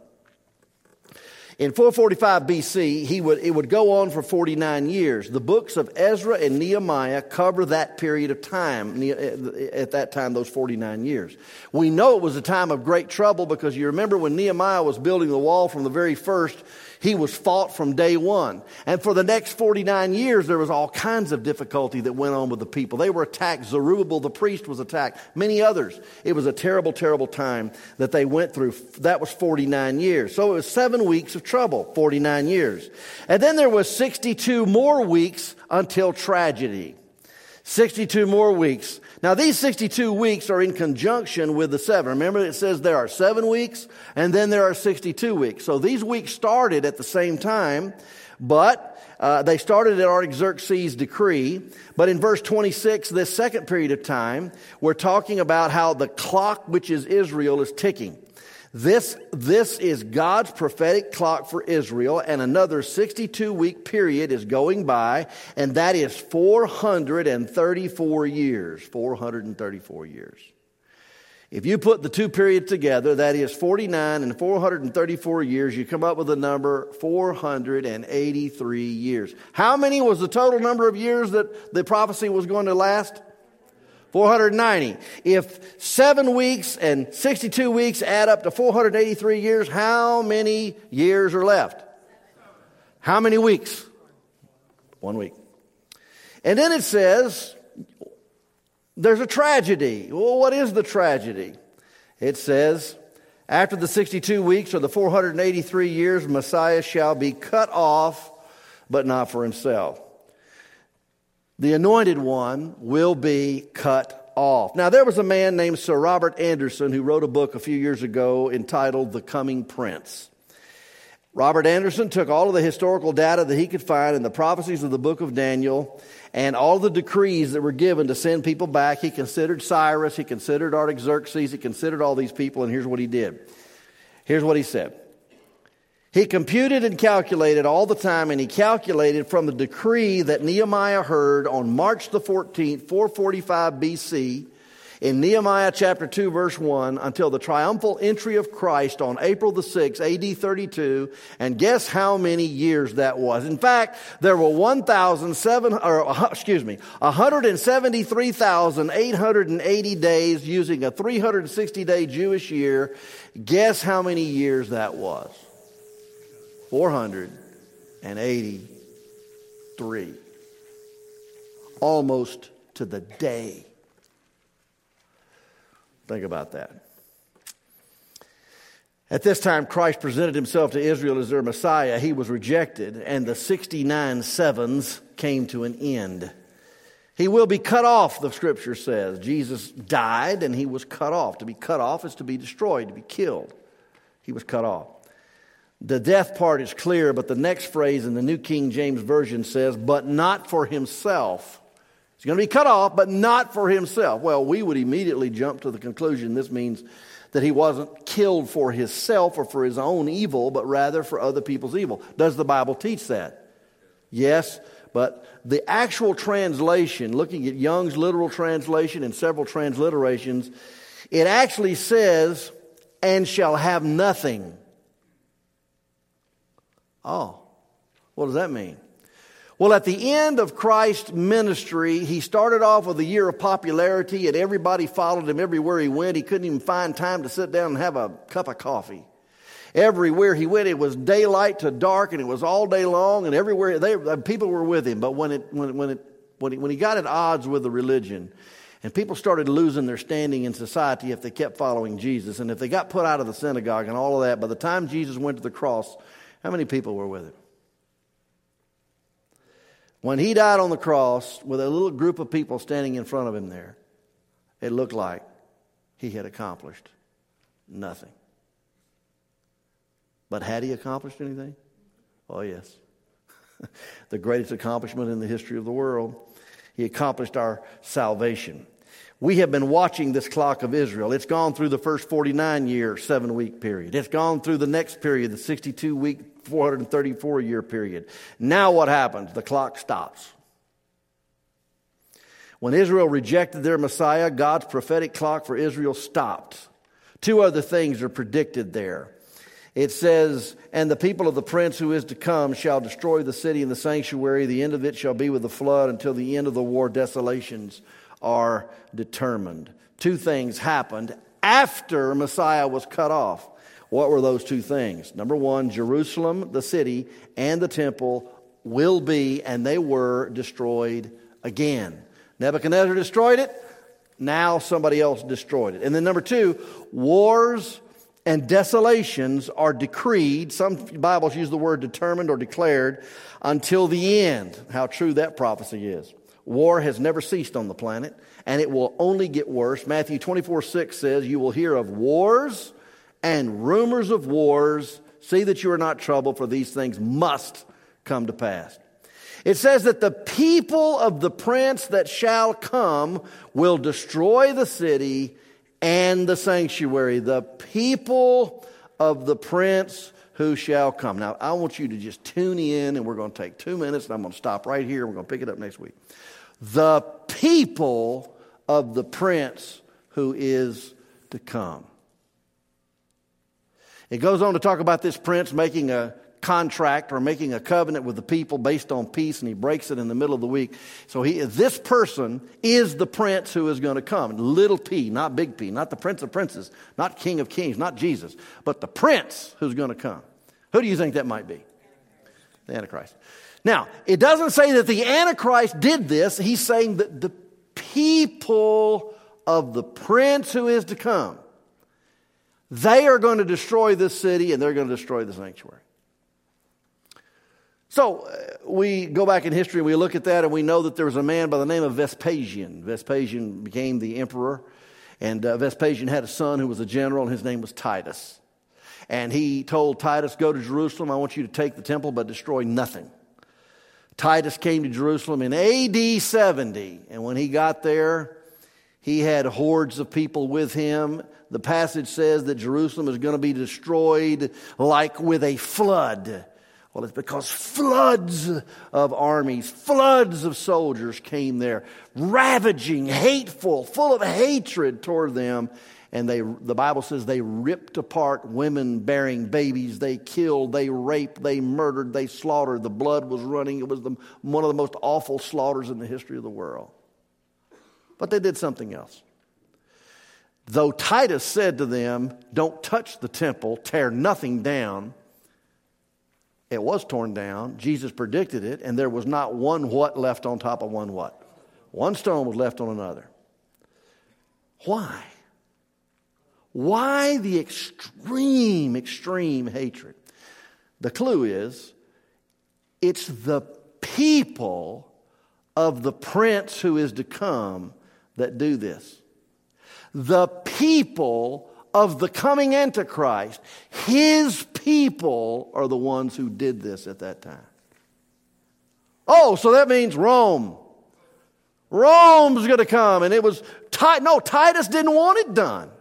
In 445 BC, it would go on for 49 years. The books of Ezra and Nehemiah cover that period of time, at that time, those 49 years. We know it was a time of great trouble because you remember when Nehemiah was building the wall from the very first, he was fought from day one. And for the next 49 years, there was all kinds of difficulty that went on with the people. They were attacked. Zerubbabel, the priest, was attacked. Many others. It was a terrible, terrible time that they went through. That was 49 years. So it was 7 weeks of trouble, 49 years. And then there was 62 more weeks until tragedy. 62 more weeks. Now, these 62 weeks are in conjunction with the 7. Remember, it says there are 7 weeks, and then there are 62 weeks. So these weeks started at the same time, but they started at Artaxerxes' decree. But in verse 26, this second period of time, we're talking about how the clock, which is Israel, is ticking. This is God's prophetic clock for Israel, and another 62-week period is going by, and that is 434 years. 434 years. If you put the two periods together, that is 49 and 434 years, you come up with the number 483 years. How many was the total number of years that the prophecy was going to last? 490. If 7 weeks and 62 weeks add up to 483 years, how many years are left? How many weeks? 1 week. And then it says, there's a tragedy. Well, what is the tragedy? It says, after the 62 weeks or the 483 years, Messiah shall be cut off, but not for himself. The anointed one will be cut off. Now, there was a man named Sir Robert Anderson who wrote a book a few years ago entitled The Coming Prince. Robert Anderson took all of the historical data that he could find in the prophecies of the book of Daniel and all the decrees that were given to send people back. He considered Cyrus, he considered Artaxerxes, he considered all these people, and here's what he did. Here's what he said. He computed and calculated all the time, and he calculated from the decree that Nehemiah heard on March the 14th, 445 BC, in Nehemiah chapter 2, verse 1, until the triumphal entry of Christ on April the 6th, AD 32, and guess how many years that was? In fact, there were 173,880 days using a 360-day Jewish year. Guess how many years that was? 483. Almost to the day. Think about that. At this time, Christ presented himself to Israel as their Messiah. He was rejected, and the 69 sevens came to an end. He will be cut off, the scripture says. Jesus died, and he was cut off. To be cut off is to be destroyed, to be killed. He was cut off. The death part is clear, but the next phrase in the New King James Version says, but not for himself. He's going to be cut off, but not for himself. Well, we would immediately jump to the conclusion this means that he wasn't killed for himself or for his own evil, but rather for other people's evil. Does the Bible teach that? Yes, but the actual translation, looking at Young's literal translation and several transliterations, it actually says, and shall have nothing. Oh, what does that mean? Well, at the end of Christ's ministry, he started off with a year of popularity, and everybody followed him everywhere he went. He couldn't even find time to sit down and have a cup of coffee. Everywhere he went, it was daylight to dark, and it was all day long, and everywhere people were with him. But when he got at odds with the religion, and people started losing their standing in society if they kept following Jesus, and if they got put out of the synagogue and all of that, by the time Jesus went to the cross, how many people were with him? When he died on the cross with a little group of people standing in front of him there, it looked like he had accomplished nothing. But had he accomplished anything? Oh, yes. The greatest accomplishment in the history of the world. He accomplished our salvation. We have been watching this clock of Israel. It's gone through the first 49-year, 7-week period. It's gone through the next period, the 62-week, 434-year period. Now what happens? The clock stops. When Israel rejected their Messiah, God's prophetic clock for Israel stopped. Two other things are predicted there. It says, and the people of the prince who is to come shall destroy the city and the sanctuary. The end of it shall be with the flood. Until the end of the war, desolations are determined. Two things happened after Messiah was cut off. What were those two things? Number one, Jerusalem, the city, and the temple will be, and they were, destroyed again. Nebuchadnezzar destroyed it. Now somebody else destroyed it. And then number two, wars and desolations are decreed. Some Bibles use the word determined or declared until the end. How true that prophecy is. War has never ceased on the planet, and it will only get worse. Matthew 24:6 says, you will hear of wars and rumors of wars. See that you are not troubled, for these things must come to pass. It says that the people of the prince that shall come will destroy the city and the sanctuary. The people of the prince who shall come. Now, I want you to just tune in, and we're going to take 2 minutes, and I'm going to stop right here. We're going to pick it up next week. The people of the prince who is to come. It goes on to talk about this prince making a contract or making a covenant with the people based on peace, and he breaks it in the middle of the week. So this person is the prince who is going to come. Little p, not big P, not the prince of princes, not king of kings, not Jesus, but the prince who's going to come. Who do you think that might be? The Antichrist. Now, it doesn't say that the Antichrist did this. He's saying that the people of the prince who is to come, they are going to destroy this city and they're going to destroy the sanctuary. So we go back in history and we look at that and we know that there was a man by the name of Vespasian. Vespasian became the emperor, and Vespasian had a son who was a general, and his name was Titus. And he told Titus, go to Jerusalem, I want you to take the temple but destroy nothing. Titus came to Jerusalem in AD 70, and when he got there, he had hordes of people with him. The passage says that Jerusalem is going to be destroyed like with a flood. Well, it's because floods of armies, floods of soldiers came there, ravaging, hateful, full of hatred toward them. And the Bible says they ripped apart women bearing babies. They killed, they raped, they murdered, they slaughtered. The blood was running. It was one of the most awful slaughters in the history of the world. But they did something else. Though Titus said to them, don't touch the temple, tear nothing down, it was torn down. Jesus predicted it, and there was not one what left on top of one what. One stone was left on another. Why? Why the extreme hatred? The clue is, it's the people of the prince who is to come that do this. The people of the coming Antichrist, his people are the ones who did this at that time. Oh, so that means Rome. Rome's going to come. And it was, Titus didn't want it done.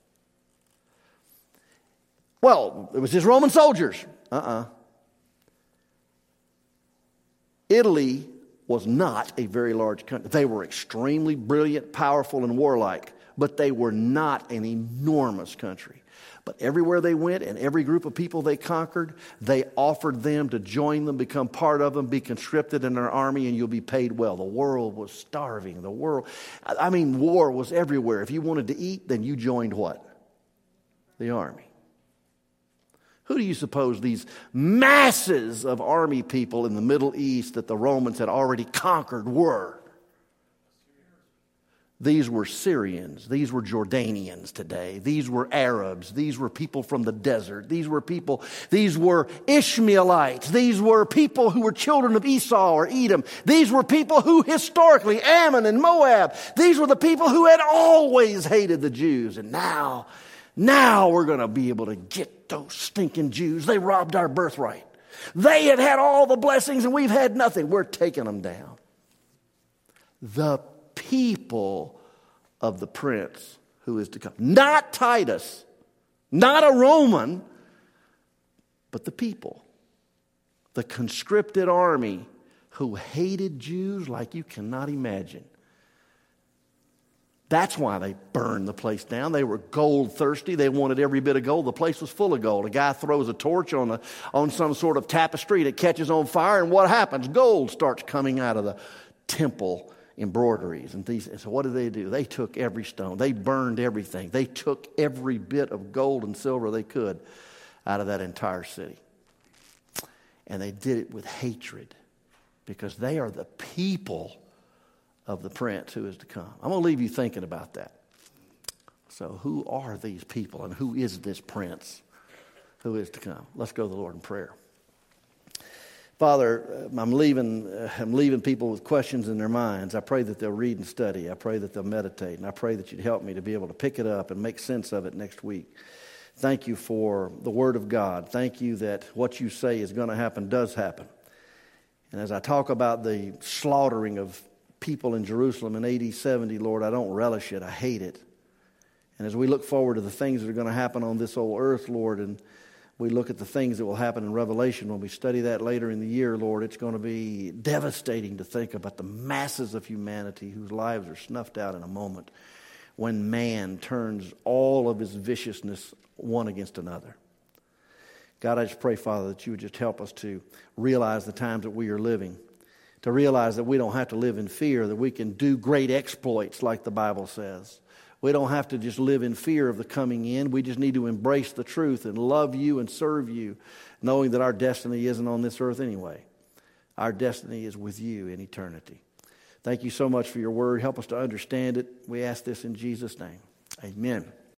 Well, it was his Roman soldiers. Italy was not a very large country. They were extremely brilliant, powerful, and warlike, but they were not an enormous country. But everywhere they went and every group of people they conquered, they offered them to join them, become part of them, be conscripted in their army, and you'll be paid well. The world was starving. War was everywhere. If you wanted to eat, then you joined what? The army. Who do you suppose these masses of army people in the Middle East that the Romans had already conquered were? These were Syrians. These were Jordanians today. These were Arabs. These were people from the desert. These were Ishmaelites. These were people who were children of Esau or Edom. These were people who historically, Ammon and Moab, these were the people who had always hated the Jews. And now we're going to be able to get those stinking Jews. They robbed our birthright. They had all the blessings and we've had nothing. We're taking them down. The people of the prince who is to come. Not Titus, not a Roman, but the people. The conscripted army who hated Jews like you cannot imagine. That's why they burned the place down. They were gold thirsty. They wanted every bit of gold. The place was full of gold. A guy throws a torch on some sort of tapestry. It catches on fire, and what happens? Gold starts coming out of the temple embroideries. And so what did they do? They took every stone. They burned everything. They took every bit of gold and silver they could out of that entire city. And they did it with hatred because they are the people of the prince who is to come. I'm going to leave you thinking about that. So who are these people and who is this prince who is to come? Let's go to the Lord in prayer. Father, I'm leaving people with questions in their minds. I pray that they'll read and study. I pray that they'll meditate. And I pray that you'd help me to be able to pick it up and make sense of it next week. Thank you for the Word of God. Thank you that what you say is going to happen does happen. And as I talk about the slaughtering of people in Jerusalem in AD 70, Lord, I don't relish it. I hate it. And as we look forward to the things that are going to happen on this old earth, Lord, and we look at the things that will happen in Revelation when we study that later in the year, Lord, it's going to be devastating to think about the masses of humanity whose lives are snuffed out in a moment. when man turns all of his viciousness one against another. God, I just pray, Father, that you would just help us to realize the times that we are living, to realize that we don't have to live in fear, that we can do great exploits like the Bible says. We don't have to just live in fear of the coming end. We just need to embrace the truth and love you and serve you, knowing that our destiny isn't on this earth anyway. Our destiny is with you in eternity. Thank you so much for your word. Help us to understand it. We ask this in Jesus' name. Amen.